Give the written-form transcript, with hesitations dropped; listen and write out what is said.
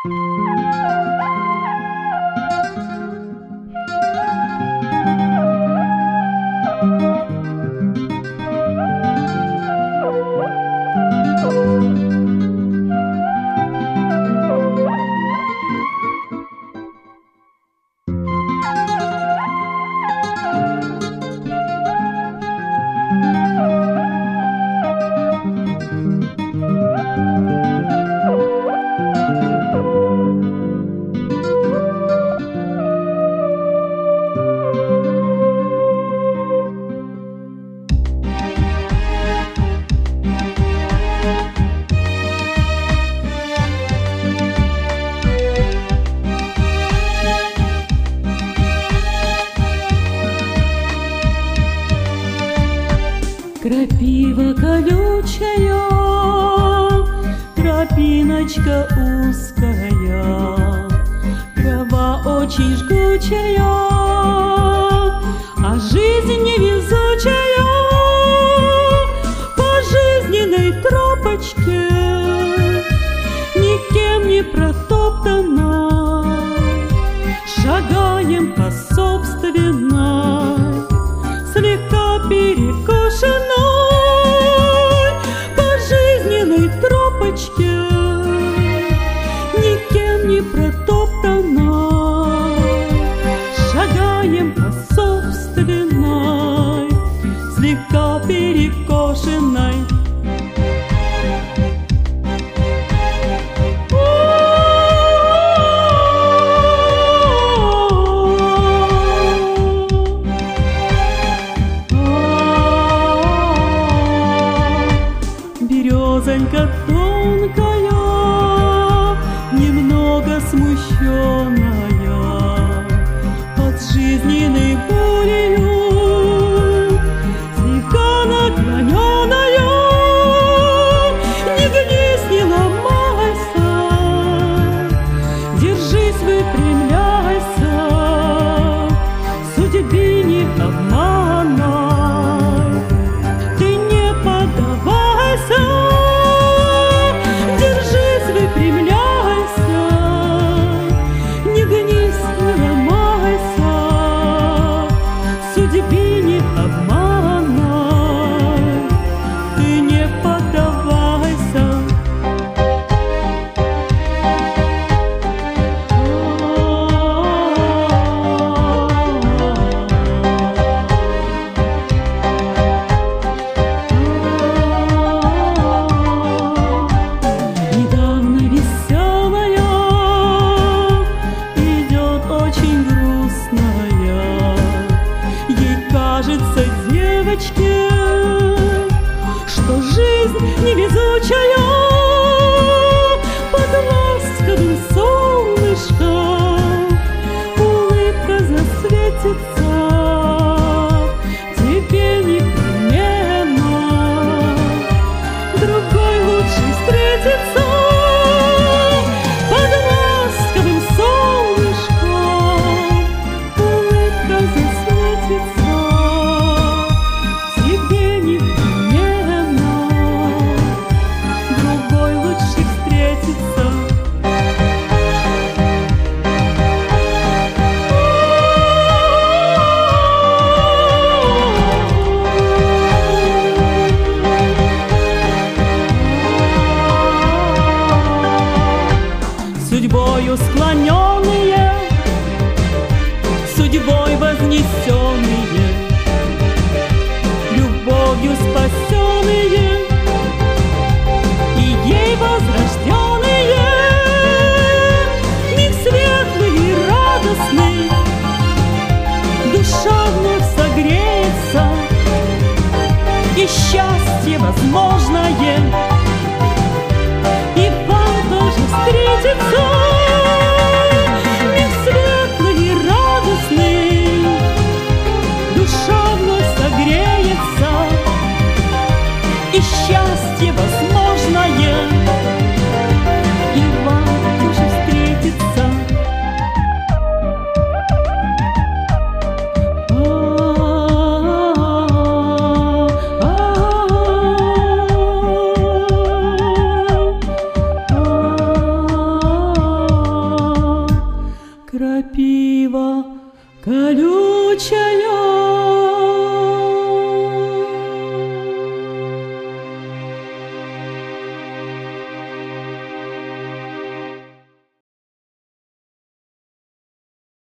Крапива колючая, тропиночка узкая, трава очень жгучая, а жизнь невезучая по жизненной тропочке, никем не протоптана, шагаем по собственной, слегка перекошенной по жизненной тропочке, никем не протоптанной, шагаем по собственной, слегка перекошенной. Березонька тонкая, немного смущенная, под жизненной болью, слегка наклоненная, не гнись, не ломайся, держись, выпрямляйся, судьбе не обманай, ты не поддавайся. Держись, выпрямляйся, не гнись, не ломайся, судьбе не обманай, ты не поддавайся. Недавно веселая идет очень грустная, ей кажется, девочке, что жизнь невезучая под ласковым солнышком, улыбка засветится тебе непременно, другой лучше встретится. Под ласковым солнышком улыбка засветится тебе непременно, другой лучше встретится. Судьбою склоненные, судьбой вознесенные, любовью спасенные и ей возрожденные, миг светлый и радостный, душа вновь согреется, и счастье возможное, и вам тоже встретится. Миг светлый и радостный, душа вновь согреется, и Колючая